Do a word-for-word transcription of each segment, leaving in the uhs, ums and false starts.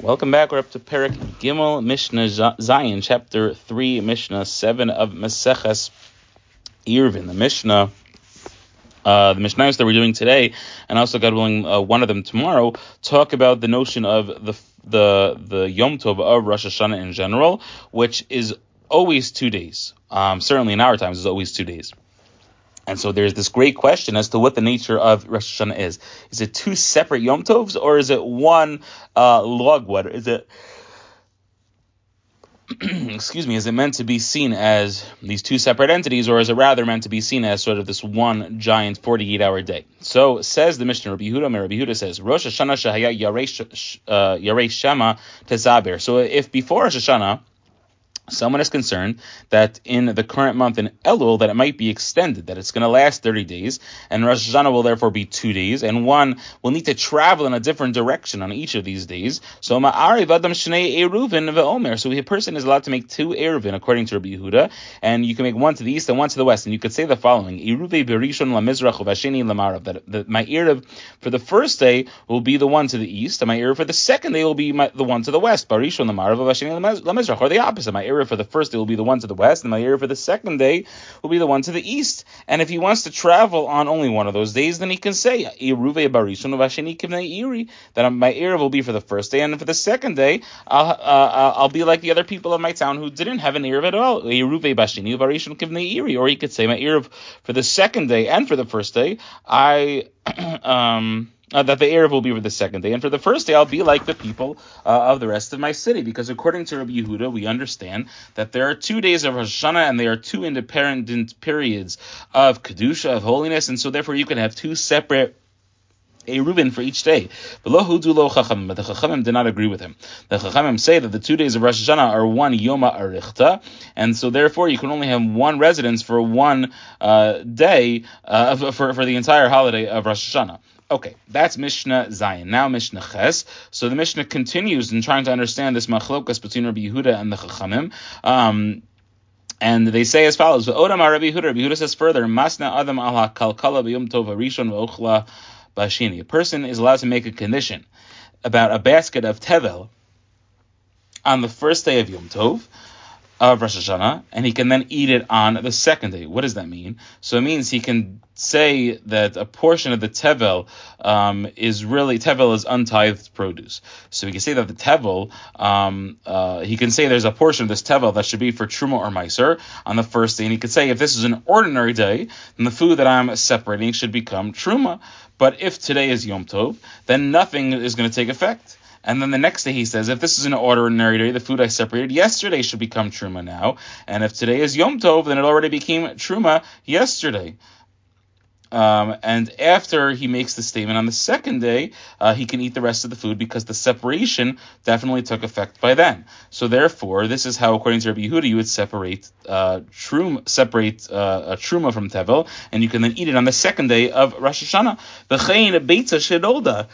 Welcome back. We're up to Perek Gimel Mishnah Zayin, chapter three, Mishnah seven of Maseches Eruvin. The Mishnah, uh, the Mishnahs that we're doing today, and also God willing, uh, one of them tomorrow, talk about the notion of the the the Yom Tov of Rosh Hashanah in general, which is always two days. Um, certainly in our times, it's always two days. And so there's this great question as to what the nature of Rosh Hashanah is. Is it two separate Yom Tovs, or is it one uh, log weather? Is it, excuse me, is it meant to be seen as these two separate entities, or is it rather meant to be seen as sort of this one giant forty-eight hour day? So says the Mishnah, Rabbi Yehuda, Rabbi Yehuda says, Rosh Hashanah shehaya yarei shama tezaber. So if before Rosh Hashanah, someone is concerned that in the current month in Elul that it might be extended, that it's going to last thirty days, and Rosh Hashanah will therefore be two days, and one will need to travel in a different direction on each of these days. So ma'ariv adam shnei eruvin ve'omer. So a person is allowed to make two eruvin according to Rabbi Yehuda, and you can make one to the east and one to the west. And you could say the following: eruvei berishon lamizrach uvasheni lamarav. That, that my eruv for the first day will be the one to the east, and my eruv for the second day will be my, the one to the west. Barishon lamarav uvasheni lamizrach, or the opposite. My eruv for the first day will be the one to the west, and my eruv for the second day will be the one to the east. And if he wants to travel on only one of those days, then he can say eruvei barishon uvasheni kivnei iri, that my eruv will be for the first day, and for the second day I'll uh, I'll be like the other people of my town who didn't have an eruv at all. Eruvei basheni uvarishon kivnei iri, or he could say my eruv for the second day and for the first day I um. Uh, that the eruv will be for the second day, and for the first day I'll be like the people uh, of the rest of my city, because according to Rabbi Yehuda, we understand that there are two days of Rosh Hashanah, and they are two independent periods of Kedusha, of holiness, and so therefore you can have two separate eruvin for each day. But the Chachamim did not agree with him. The Chachamim say that the two days of Rosh Hashanah are one Yoma Arichta, and so therefore you can only have one residence for one uh, day uh, for, for the entire holiday of Rosh Hashanah. Okay, that's Mishnah Zayin. Now Mishnah Ches. So the Mishnah continues in trying to understand this machlokas between Rabbi Yehuda and the Chachamim. Um, and they say as follows: V'odam Rabbi Yehuda. Rabbi Yehuda says further, Masna Adam ala kalkala b'yom tov harishon v'ochla b'ashini. A person is allowed to make a condition about a basket of tevel on the first day of Yom Tov of Rosh Hashanah, and he can then eat it on the second day. What does that mean? So it means he can say that a portion of the tevel um, is really, tevel is untithed produce. So he can say that the tevel, um, uh, he can say there's a portion of this tevel that should be for truma or meiser on the first day, and he could say if this is an ordinary day, then the food that I'm separating should become truma. But if today is Yom Tov, then nothing is going to take effect. And then the next day he says, if this is an ordinary day, the food I separated yesterday should become truma now. And if today is Yom Tov, then it already became truma yesterday. Um, and after he makes the statement on the second day, uh, he can eat the rest of the food because the separation definitely took effect by then. So therefore, this is how, according to Rabbi Yehuda, you would separate uh, truma, separate uh, a truma from tevel, and you can then eat it on the second day of Rosh Hashanah. V'chein beitza shedolda.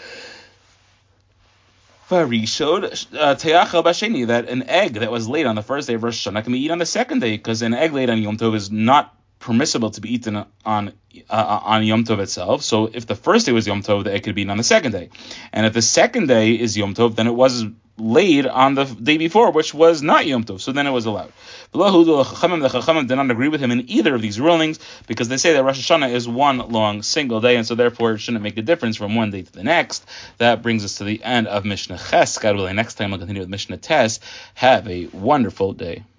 That an egg that was laid on the first day of Rosh Hashanah can be eaten on the second day, because an egg laid on Yom Tov is not permissible to be eaten on uh, on Yom Tov itself. So if the first day was Yom Tov, the egg could be eaten on the second day. And if the second day is Yom Tov, then it was laid on the day before, which was not Yom Tov, so then it was allowed. The Chachamim did not agree with him in either of these rulings, because they say that Rosh Hashanah is one long single day, and so therefore it shouldn't make a difference from one day to the next. That brings us to the end of Mishnah Ches. God willing, next time we'll continue with Mishnah Tes. Have a wonderful day.